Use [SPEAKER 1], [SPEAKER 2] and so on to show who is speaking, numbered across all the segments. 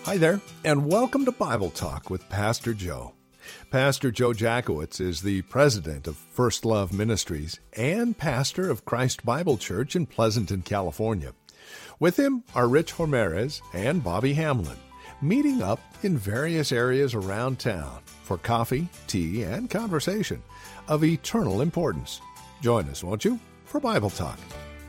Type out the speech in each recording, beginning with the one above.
[SPEAKER 1] Hi there, and welcome to Bible Talk with Pastor Joe. Pastor Joe Jackowitz is the president of First Love Ministries and pastor of Christ Bible Church in Pleasanton, California. With him are Rich Ramirez and Bobby Hamlin, meeting up in various areas around town for coffee, tea, and conversation of eternal importance. Join us, won't you, for Bible Talk.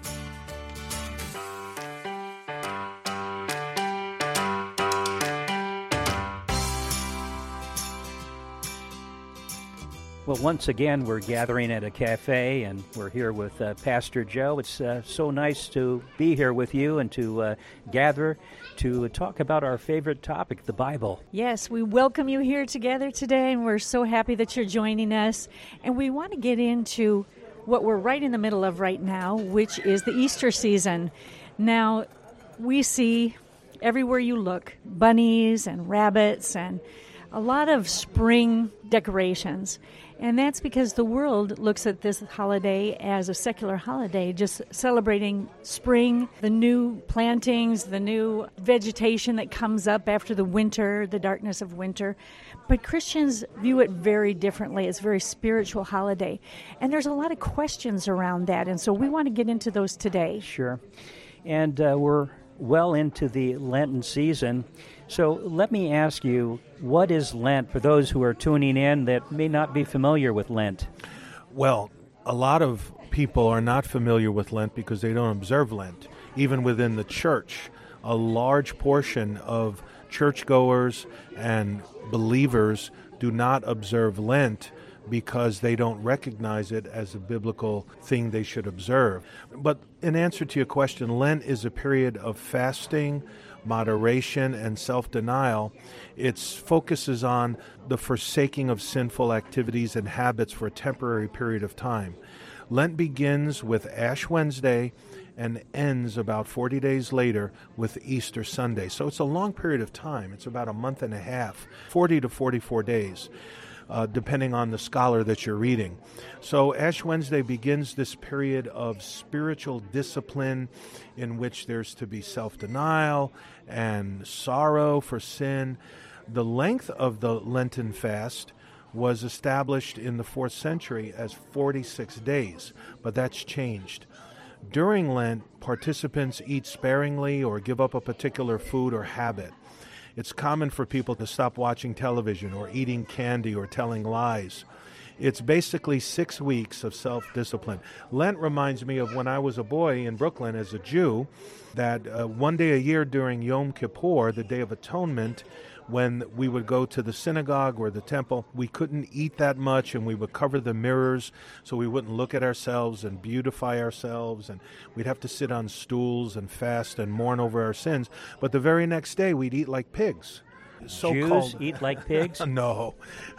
[SPEAKER 2] Well, once again, we're gathering at a cafe, and we're here with Pastor Joe. It's so nice to be here with you and to gather to talk about our favorite topic, the Bible.
[SPEAKER 3] Yes, we welcome you here together today, and we're so happy that you're joining us. And we want to get into what we're right in the middle of right now, which is the Easter season. Now, we see everywhere you look, bunnies and rabbits and a lot of spring decorations. And that's because the world looks at this holiday as a secular holiday, just celebrating spring, the new plantings, the new vegetation that comes up after the winter, the darkness of winter. But Christians view it very differently. It's a very spiritual holiday. And there's a lot of questions around that. And so we want to get into those today.
[SPEAKER 2] Sure. And we're well into the Lenten season. So let me ask you, what is Lent for those who are tuning in that may not be familiar with Lent?
[SPEAKER 4] Well, a lot of people are not familiar with Lent because they don't observe Lent. Even within the church, a large portion of churchgoers and believers do not observe Lent because they don't recognize it as a biblical thing they should observe. But in answer to your question, Lent is a period of fasting, moderation, and self-denial. It focuses on the forsaking of sinful activities and habits for a temporary period of time. Lent begins with Ash Wednesday and ends about 40 days later with Easter Sunday. So it's a long period of time. It's about a month and a half, 40 to 44 days. Depending on the scholar that you're reading. So Ash Wednesday begins this period of spiritual discipline in which there's to be self-denial and sorrow for sin. The length of the Lenten fast was established in the 4th century as 46 days, but that's changed. During Lent, participants eat sparingly or give up a particular food or habit. It's common for people to stop watching television or eating candy or telling lies. It's basically 6 weeks of self-discipline. Lent reminds me of when I was a boy in Brooklyn as a Jew, that one day a year during Yom Kippur, the Day of Atonement, when we would go to the synagogue or the temple, we couldn't eat that much, and we would cover the mirrors so we wouldn't look at ourselves and beautify ourselves, and we'd have to sit on stools and fast and mourn over our sins. But the very next day, we'd eat like pigs.
[SPEAKER 2] Jews eat like pigs?
[SPEAKER 4] No.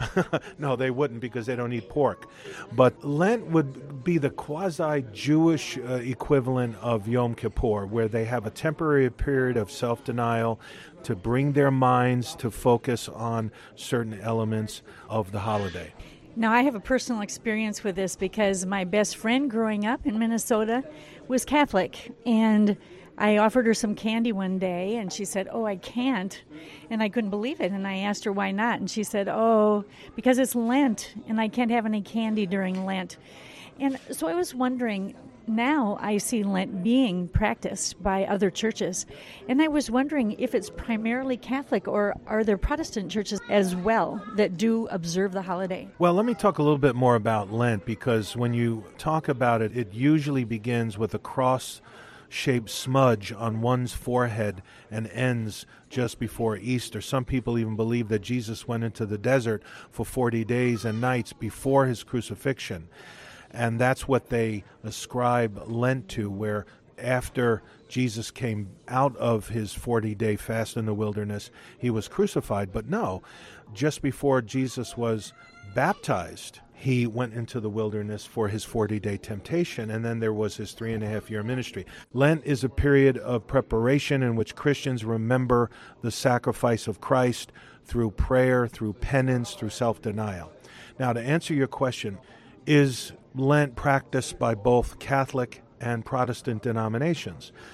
[SPEAKER 4] No, they wouldn't because they don't eat pork. But Lent would be the quasi-Jewish equivalent of Yom Kippur, where they have a temporary period of self-denial to bring their minds to focus on certain elements of the holiday.
[SPEAKER 3] Now, I have a personal experience with this because my best friend growing up in Minnesota was Catholic, and I offered her some candy one day, and she said, "Oh, I can't," and I couldn't believe it, and I asked her why not, and she said, "Oh, because it's Lent, and I can't have any candy during Lent." And so I was wondering, now I see Lent being practiced by other churches, and I was wondering if it's primarily Catholic, or are there Protestant churches as well that do observe the holiday?
[SPEAKER 4] Well, let me talk a little bit more about Lent, because when you talk about it, it usually begins with a cross-shaped smudge on one's forehead and ends just before Easter. Some people even believe that Jesus went into the desert for 40 days and nights before his crucifixion. And that's what they ascribe Lent to, where after Jesus came out of his 40-day fast in the wilderness, he was crucified. But no, just before Jesus was baptized, he went into the wilderness for his 40-day temptation, and then there was his 3.5-year ministry. Lent is a period of preparation in which Christians remember the sacrifice of Christ through prayer, through penance, through self-denial. Now, to answer your question, is Lent practiced by both Catholic and Protestant denominations?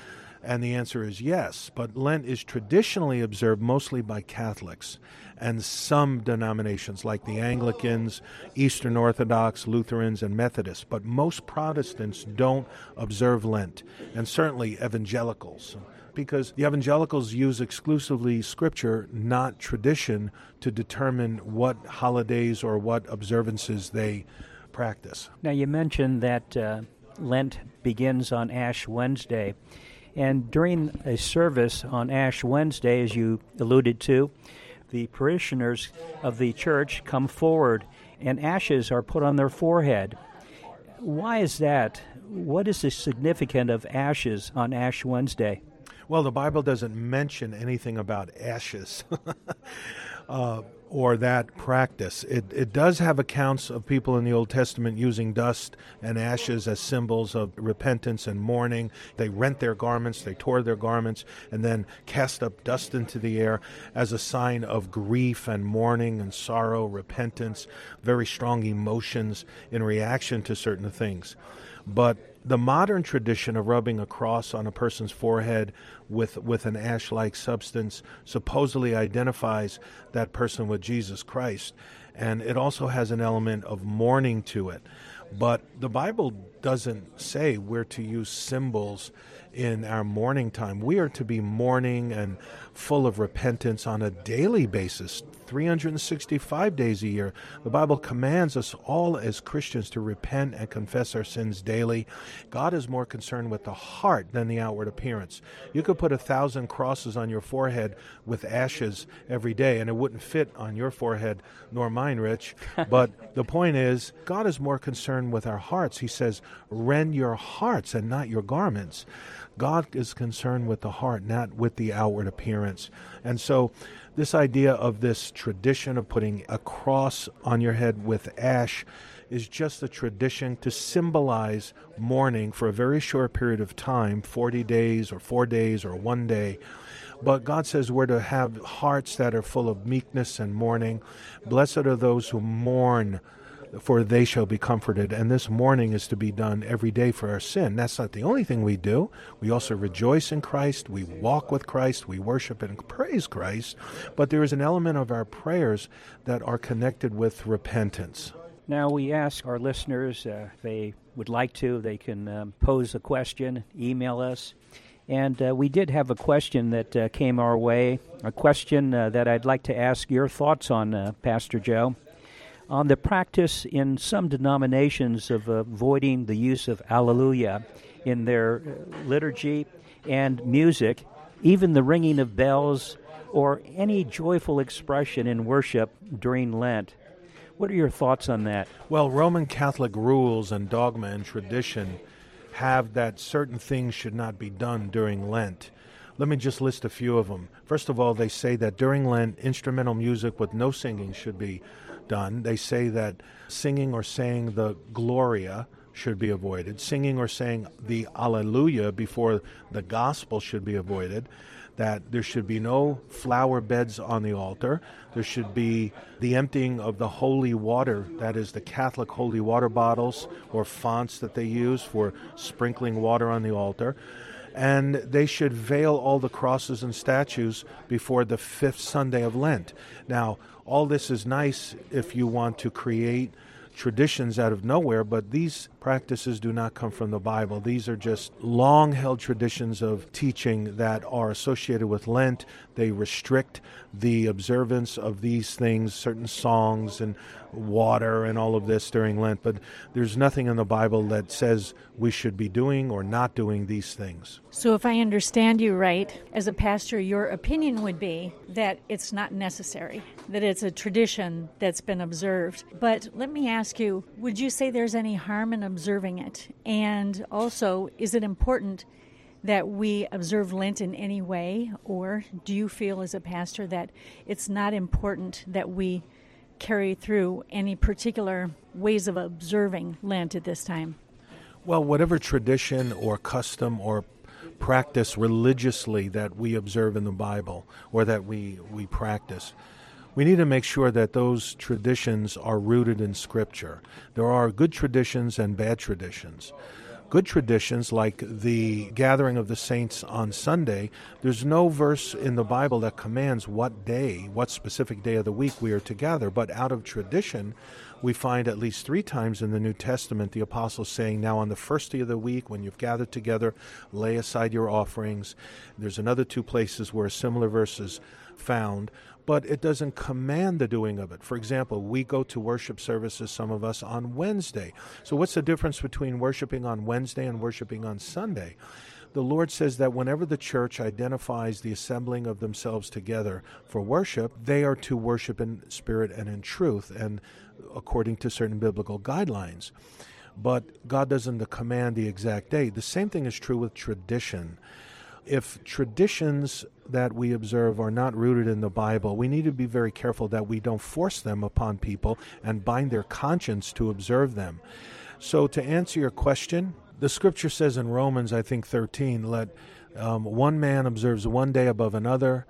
[SPEAKER 4] And the answer is yes, but Lent is traditionally observed mostly by Catholics and some denominations like the Anglicans, Eastern Orthodox, Lutherans, and Methodists. But most Protestants don't observe Lent, and certainly evangelicals, because the evangelicals use exclusively Scripture, not tradition, to determine what holidays or what observances they practice.
[SPEAKER 2] Now, you mentioned that Lent begins on Ash Wednesday. And during a service on Ash Wednesday, as you alluded to, the parishioners of the church come forward and ashes are put on their forehead. Why is that? What is the significance of ashes on Ash Wednesday?
[SPEAKER 4] Well, the Bible doesn't mention anything about ashes or that practice. It does have accounts of people in the Old Testament using dust and ashes as symbols of repentance and mourning. They rent their garments, they tore their garments, and then cast up dust into the air as a sign of grief and mourning and sorrow, repentance, very strong emotions in reaction to certain things. But the modern tradition of rubbing a cross on a person's forehead with an ash-like substance supposedly identifies that person with Jesus Christ. And it also has an element of mourning to it. But the Bible doesn't say we're to use symbols in our mourning time. We are to be mourning and full of repentance on a daily basis, 365 days a year. The Bible commands us all as Christians to repent and confess our sins daily. God is more concerned with the heart than the outward appearance. You could put 1,000 crosses on your forehead with ashes every day, and it wouldn't fit on your forehead, nor mine, Rich. But the point is, God is more concerned with our hearts. He says, rend your hearts and not your garments. God is concerned with the heart, not with the outward appearance. And so this idea of this tradition of putting a cross on your head with ash is just a tradition to symbolize mourning for a very short period of time, 40 days or 4 days or 1 day. But God says we're to have hearts that are full of meekness and mourning. Blessed are those who mourn, for they shall be comforted. And this mourning is to be done every day for our sin. That's not the only thing we do. We also rejoice in Christ. We walk with Christ. We worship and praise Christ. But there is an element of our prayers that are connected with repentance.
[SPEAKER 2] Now, we ask our listeners, if they would like to, they can pose a question, email us. And we did have a question that came our way, a question that I'd like to ask your thoughts on, Pastor Joe. On the practice in some denominations of avoiding the use of Alleluia in their liturgy and music, even the ringing of bells, or any joyful expression in worship during Lent. What are your thoughts on that?
[SPEAKER 4] Well, Roman Catholic rules and dogma and tradition have that certain things should not be done during Lent. Let me just list a few of them. First of all, they say that during Lent, instrumental music with no singing should be done. They say that singing or saying the Gloria should be avoided. Singing or saying the Alleluia before the Gospel should be avoided. That there should be no flower beds on the altar. There should be the emptying of the holy water, that is the Catholic holy water bottles or fonts that they use for sprinkling water on the altar. And they should veil all the crosses and statues before the 5th Sunday of Lent. Now, all this is nice if you want to create traditions out of nowhere, but these practices do not come from the Bible. These are just long-held traditions of teaching that are associated with Lent. They restrict the observance of these things, certain songs and water and all of this during Lent, but there's nothing in the Bible that says we should be doing or not doing these things.
[SPEAKER 3] So if I understand you right, as a pastor, your opinion would be that it's not necessary, that it's a tradition that's been observed. But let me ask you, would you say there's any harm in observing it? And also, is it important that we observe Lent in any way? Or do you feel as a pastor that it's not important that we carry through any particular ways of observing Lent at this time?
[SPEAKER 4] Well, whatever tradition or custom or practice religiously that we observe in the Bible or that we practice, we need to make sure that those traditions are rooted in Scripture. There are good traditions and bad traditions. good traditions like the gathering of the saints on Sunday, there's no verse in the Bible that commands what specific day of the week we are to gather. But out of tradition, we find at least 3 times in the New Testament the apostles saying, now on the first day of the week, when you've gathered together, lay aside your offerings. There's another 2 places where a similar verse is found, but it doesn't command the doing of it. For example, we go to worship services, some of us, on Wednesday. So what's the difference between worshiping on Wednesday and worshiping on Sunday? The Lord says that whenever the church identifies the assembling of themselves together for worship, they are to worship in spirit and in truth, and according to certain biblical guidelines. But God doesn't command the exact day. The same thing is true with tradition. If traditions that we observe are not rooted in the Bible, we need to be very careful that we don't force them upon people and bind their conscience to observe them. So to answer your question, the scripture says in Romans, I think 13, let one man observes one day above another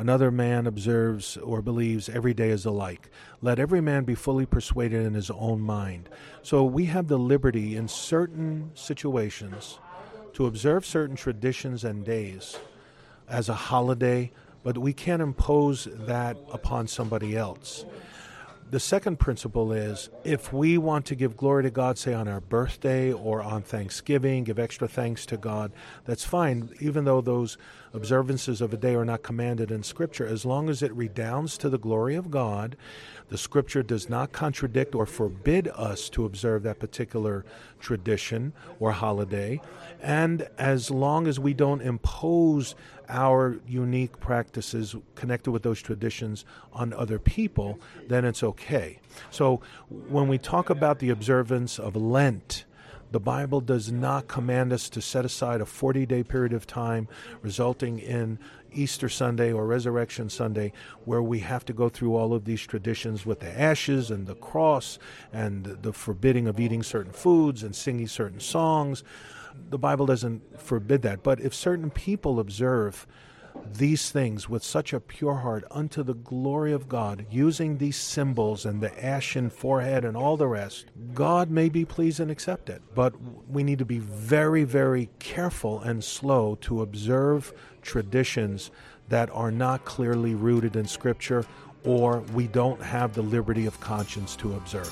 [SPEAKER 4] man observes or believes every day is alike. Let every man be fully persuaded in his own mind. So we have the liberty in certain situations to observe certain traditions and days as a holiday, but we can't impose that upon somebody else. The second principle is, if we want to give glory to God, say on our birthday or on Thanksgiving, give extra thanks to God, that's fine, even though those observances of a day are not commanded in Scripture, as long as it redounds to the glory of God. The Scripture does not contradict or forbid us to observe that particular tradition or holiday, and as long as we don't impose our unique practices connected with those traditions on other people, then it's okay. So when we talk about the observance of Lent, the Bible does not command us to set aside a 40-day period of time resulting in Easter Sunday or Resurrection Sunday where we have to go through all of these traditions with the ashes and the cross and the forbidding of eating certain foods and singing certain songs. The Bible doesn't forbid that. But if certain people observe these things with such a pure heart unto the glory of God, using these symbols and the ashen forehead and all the rest, God may be pleased and accept it. But we need to be very, very careful and slow to observe traditions that are not clearly rooted in Scripture, or we don't have the liberty of conscience to observe.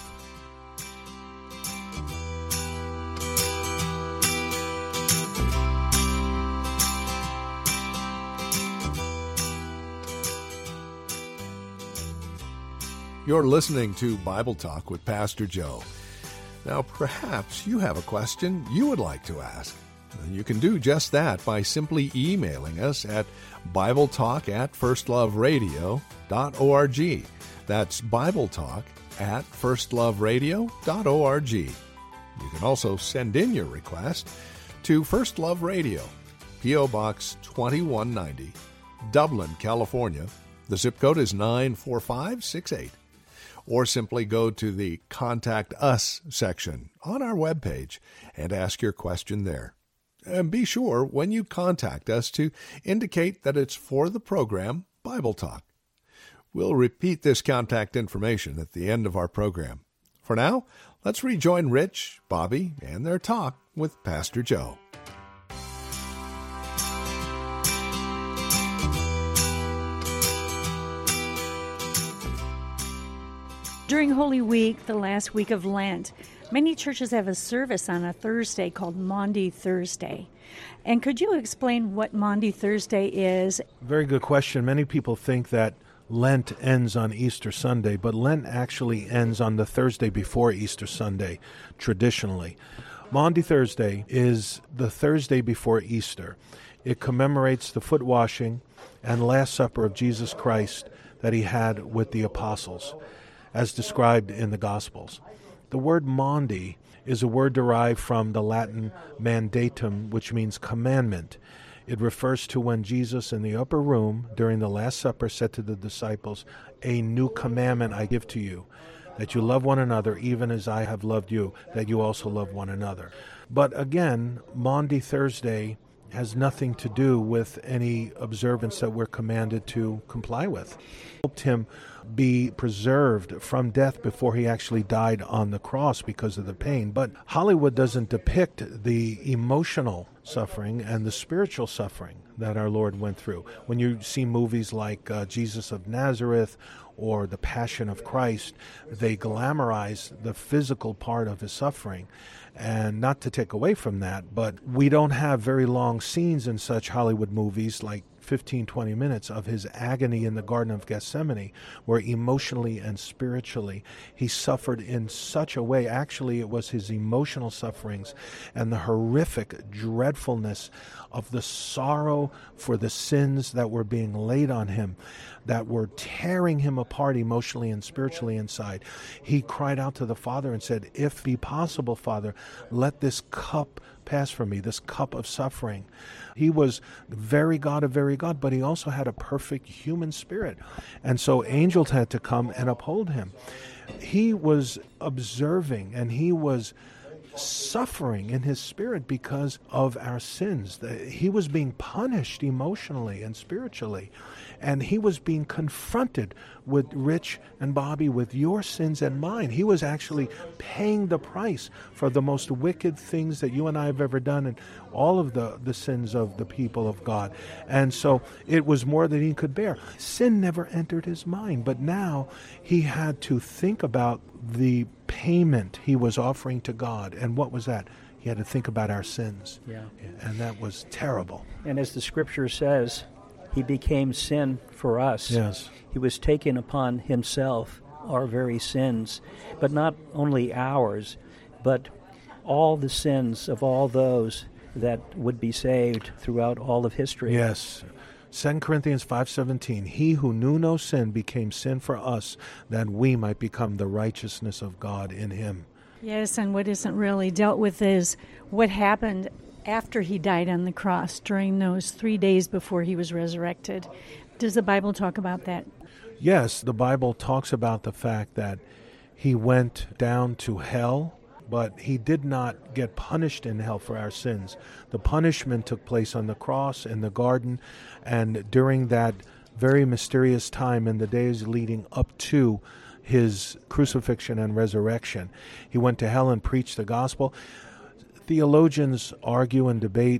[SPEAKER 1] You're listening to Bible Talk with Pastor Joe. Now, perhaps you have a question you would like to ask. You can do just that by simply emailing us at BibleTalk@firstloveradio.org. That's BibleTalk@firstloveradio.org. You can also send in your request to First Love Radio, P.O. Box 2190, Dublin, California. The zip code is 94568. Or simply go to the Contact Us section on our webpage and ask your question there. And be sure, when you contact us, to indicate that it's for the program Bible Talk. We'll repeat this contact information at the end of our program. For now, let's rejoin Rich, Bobby, and their talk with Pastor Joe.
[SPEAKER 3] During Holy Week, the last week of Lent, many churches have a service on a Thursday called Maundy Thursday. And could you explain what Maundy Thursday is?
[SPEAKER 4] Very good question. Many people think that Lent ends on Easter Sunday, but Lent actually ends on the Thursday before Easter Sunday, traditionally. Maundy Thursday is the Thursday before Easter. It commemorates the foot washing and Last Supper of Jesus Christ that he had with the apostles, as described in the Gospels. The word Maundy is a word derived from the Latin mandatum, which means commandment. It refers to when Jesus in the upper room during the Last Supper said to the disciples, "A new commandment I give to you, that you love one another even as I have loved you, that you also love one another." But again, Maundy Thursday has nothing to do with any observance that we're commanded to comply with. Helped him be preserved from death before he actually died on the cross because of the pain. But Hollywood doesn't depict the emotional suffering and the spiritual suffering that our Lord went through. When you see movies like Jesus of Nazareth or The Passion of Christ, they glamorize the physical part of his suffering. And not to take away from that, but we don't have very long scenes in such Hollywood movies, like 15, 20 minutes of his agony in the Garden of Gethsemane, where emotionally and spiritually he suffered in such a way. Actually, it was his emotional sufferings and the horrific dreadfulness of the sorrow for the sins that were being laid on him, that were tearing him apart emotionally and spiritually inside. He cried out to the Father and said, "If be possible, Father, let this cup pass from me, this cup of suffering." He was very God of very God, but he also had a perfect human spirit. And so angels had to come and uphold him. He was observing and he was suffering in his spirit because of our sins. He was being punished emotionally and spiritually. And he was being confronted with Rich and Bobby, with your sins and mine. He was actually paying the price for the most wicked things that you and I have ever done, and all of the sins of the people of God. And so it was more than he could bear. Sin never entered his mind, but now he had to think about the payment he was offering to God. And what was that? He had to think about our sins.
[SPEAKER 2] Yeah.
[SPEAKER 4] And that was terrible.
[SPEAKER 2] And as the scripture says, he became sin for us.
[SPEAKER 4] Yes.
[SPEAKER 2] He was taken upon himself our very sins, but not only ours, but all the sins of all those that would be saved throughout all of history.
[SPEAKER 4] Yes. 2 Corinthians 5:17, he who knew no sin became sin for us, that we might become the righteousness of God in him.
[SPEAKER 3] Yes, and what isn't really dealt with is what happened after he died on the cross during those 3 days before he was resurrected. Does the Bible talk about that?
[SPEAKER 4] Yes, the Bible talks about the fact that he went down to hell, but he did not get punished in hell for our sins. The punishment took place on the cross in the garden, and during that very mysterious time in the days leading up to his crucifixion and resurrection, he went to hell and preached the gospel. Theologians argue and debate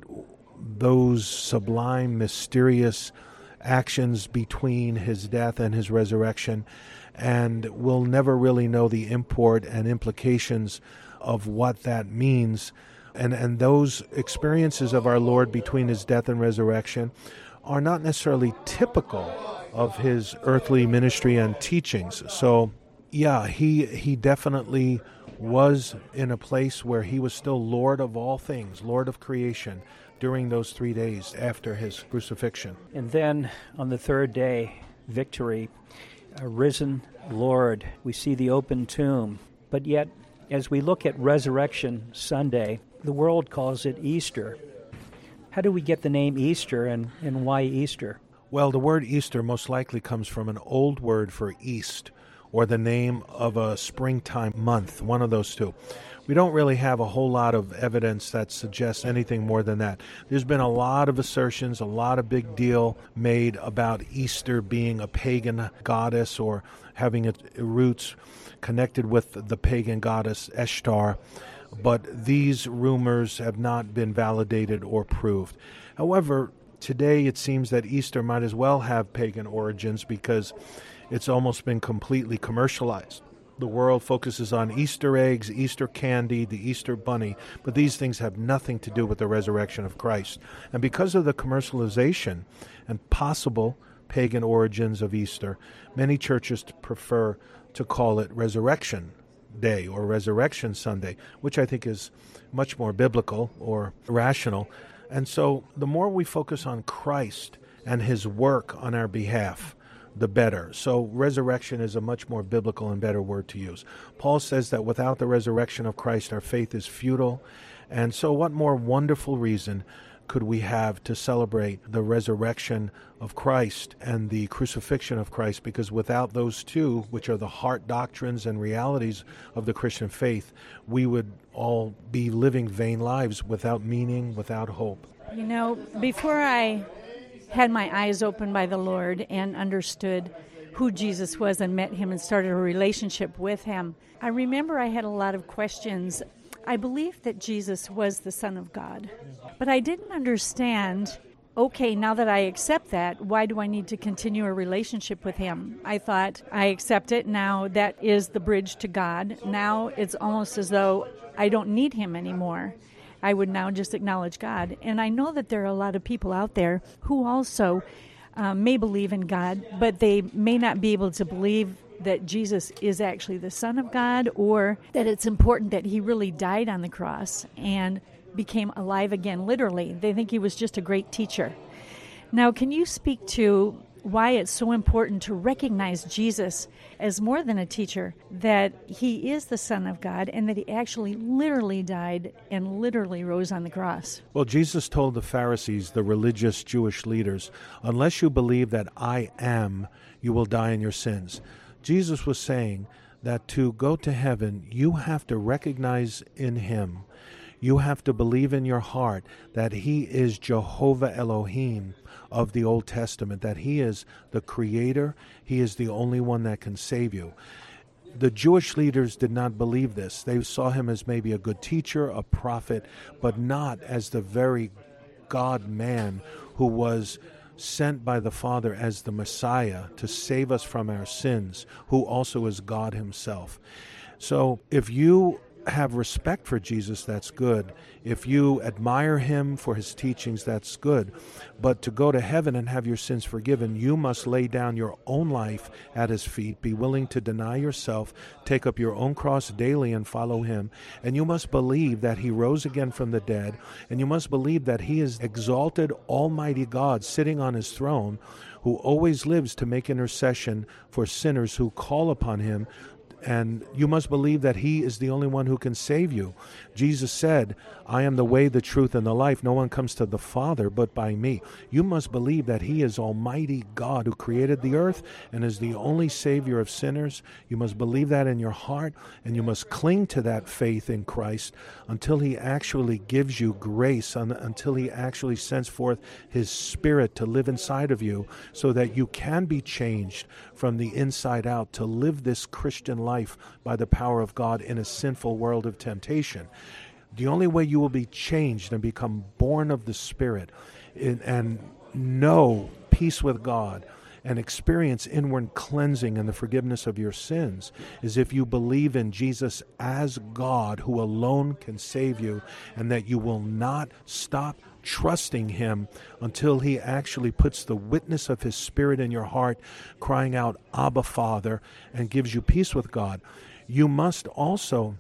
[SPEAKER 4] those sublime, mysterious actions between his death and his resurrection, and we'll never really know the import and implications of what that means. And those experiences of our Lord between his death and resurrection are not necessarily typical of his earthly ministry and teachings. So, yeah, he definitely was in a place where he was still Lord of all things, Lord of creation, during those 3 days after his crucifixion.
[SPEAKER 2] And then on the third day, victory, a risen Lord. We see the open tomb. But yet, as we look at Resurrection Sunday, the world calls it Easter. How do we get the name Easter, and why Easter?
[SPEAKER 4] Well, the word Easter most likely comes from an old word for east, or the name of a springtime month, one of those two. We don't really have a whole lot of evidence that suggests anything more than that. There's been a lot of assertions, a lot of big deal made about Easter being a pagan goddess or having its roots connected with the pagan goddess Ishtar, but these rumors have not been validated or proved. However, today it seems that Easter might as well have pagan origins because it's almost been completely commercialized. The world focuses on Easter eggs, Easter candy, the Easter bunny, but these things have nothing to do with the resurrection of Christ. And because of the commercialization and possible pagan origins of Easter, many churches prefer to call it Resurrection Day or Resurrection Sunday, which I think is much more biblical or rational. And so the more we focus on Christ and his work on our behalf, the better. So resurrection is a much more biblical and better word to use. Paul says that without the resurrection of Christ, our faith is futile. And so what more wonderful reason could we have to celebrate the resurrection of Christ and the crucifixion of Christ? Because without those two, which are the heart doctrines and realities of the Christian faith, we would all be living vain lives without meaning, without hope.
[SPEAKER 3] You know, before I had my eyes opened by the Lord and understood who Jesus was and met him and started a relationship with him, I remember I had a lot of questions. I believed that Jesus was the Son of God, but I didn't understand, okay, now that I accept that, why do I need to continue a relationship with him? I thought, I accept it, now that is the bridge to God. Now it's almost as though I don't need him anymore. I would now just acknowledge God. And I know that there are a lot of people out there who also may believe in God, but they may not be able to believe that Jesus is actually the Son of God, or that it's important that he really died on the cross and became alive again, literally. They think he was just a great teacher. Now, can you speak to why it's so important to recognize Jesus as more than a teacher, that he is the Son of God and that he actually literally died and literally rose on the cross?
[SPEAKER 4] Well, Jesus told the Pharisees, the religious Jewish leaders, unless you believe that I am, you will die in your sins. Jesus was saying that to go to heaven, you have to recognize in him, you have to believe in your heart that he is Jehovah Elohim of the Old Testament, that he is the creator, he is the only one that can save you. The Jewish leaders did not believe this. They saw him as maybe a good teacher, a prophet, but not as the very God-man who was sent by the Father as the Messiah to save us from our sins, who also is God himself. So if you have respect for Jesus, that's good. If you admire him for his teachings, that's good. But to go to heaven and have your sins forgiven, you must lay down your own life at his feet, be willing to deny yourself, take up your own cross daily and follow him. And you must believe that he rose again from the dead, and you must believe that he is exalted Almighty God sitting on his throne, who always lives to make intercession for sinners who call upon him. And you must believe that he is the only one who can save you. Jesus said, I am the way, the truth, and the life. No one comes to the Father but by me. You must believe that he is Almighty God who created the earth and is the only Savior of sinners. You must believe that in your heart, and you must cling to that faith in Christ until he actually gives you grace, until he actually sends forth his Spirit to live inside of you so that you can be changed from the inside out to live this Christian life by the power of God in a sinful world of temptation. The only way you will be changed and become born of the Spirit and know peace with God and experience inward cleansing and the forgiveness of your sins is if you believe in Jesus as God who alone can save you, and that you will not stop trusting him until he actually puts the witness of his Spirit in your heart, crying out, Abba, Father, and gives you peace with God. You must also,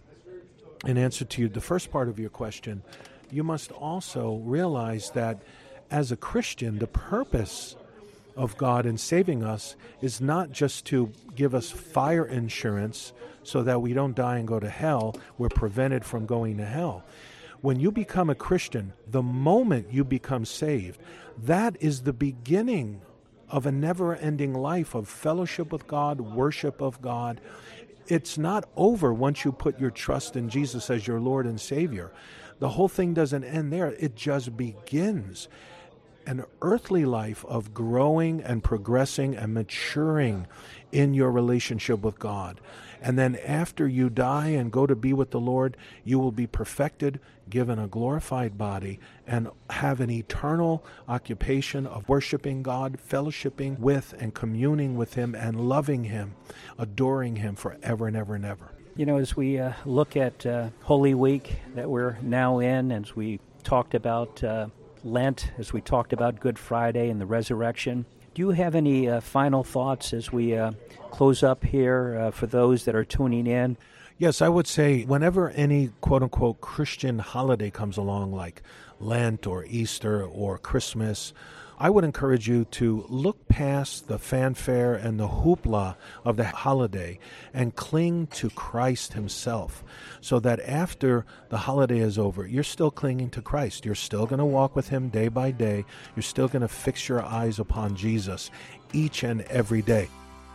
[SPEAKER 4] in answer to the first part of your question, you must also realize that as a Christian, the purpose of God in saving us is not just to give us fire insurance so that we don't die and go to hell. We're prevented from going to hell. When you become a Christian, the moment you become saved, that is the beginning of a never-ending life of fellowship with God, worship of God. It's not over once you put your trust in Jesus as your Lord and Savior. The whole thing doesn't end there. It just begins. An earthly life of growing and progressing and maturing in your relationship with God. And then after you die and go to be with the Lord, you will be perfected, given a glorified body, and have an eternal occupation of worshiping God, fellowshipping with and communing with him and loving him, adoring him forever and ever and ever.
[SPEAKER 2] You know, as we look at Holy Week that we're now in, as we talked about Lent, as we talked about Good Friday and the resurrection, do you have any final thoughts as we close up here for those that are tuning in?
[SPEAKER 4] Yes, I would say whenever any quote-unquote Christian holiday comes along, like Lent or Easter or Christmas I would encourage you to look past the fanfare and the hoopla of the holiday and cling to Christ himself, so that after the holiday is over, you're still clinging to Christ. You're still going to walk with him day by day. You're still going to fix your eyes upon Jesus each and every day.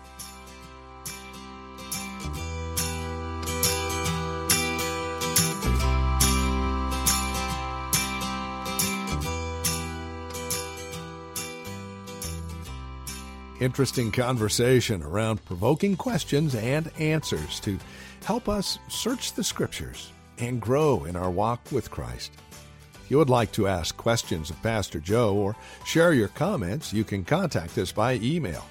[SPEAKER 1] Interesting conversation around provoking questions and answers to help us search the Scriptures and grow in our walk with Christ. If you would like to ask questions of Pastor Joe or share your comments, you can contact us by email,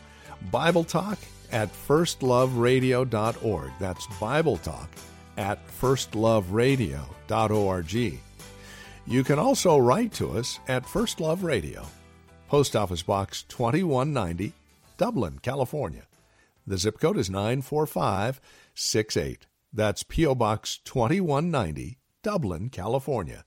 [SPEAKER 1] BibleTalk@firstloveradio.org. That's BibleTalk@firstloveradio.org. You can also write to us at First Love Radio, Post Office Box 2190, Dublin, California. The zip code is 94568. That's P.O. Box 2190, Dublin, California.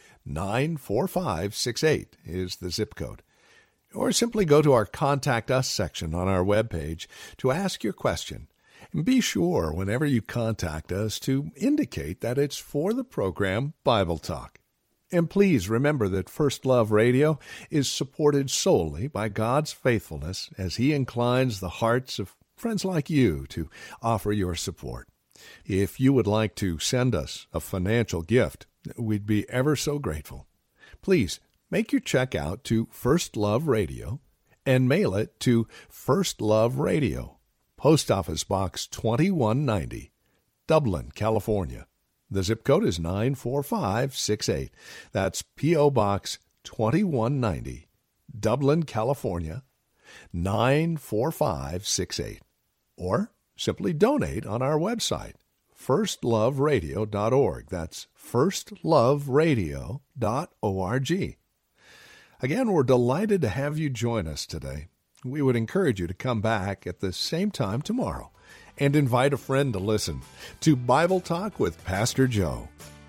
[SPEAKER 1] 94568 is the zip code. Or simply go to our Contact Us section on our webpage to ask your question. And be sure, whenever you contact us, to indicate that it's for the program Bible Talk. And please remember that First Love Radio is supported solely by God's faithfulness as He inclines the hearts of friends like you to offer your support. If you would like to send us a financial gift, we'd be ever so grateful. Please make your check out to First Love Radio and mail it to First Love Radio, Post Office Box 2190, Dublin, California. The zip code is 94568. That's P.O. Box 2190, Dublin, California, 94568. Or simply donate on our website, firstloveradio.org. That's firstloveradio.org. Again, we're delighted to have you join us today. We would encourage you to come back at the same time tomorrow and invite a friend to listen to Bible Talk with Pastor Joe.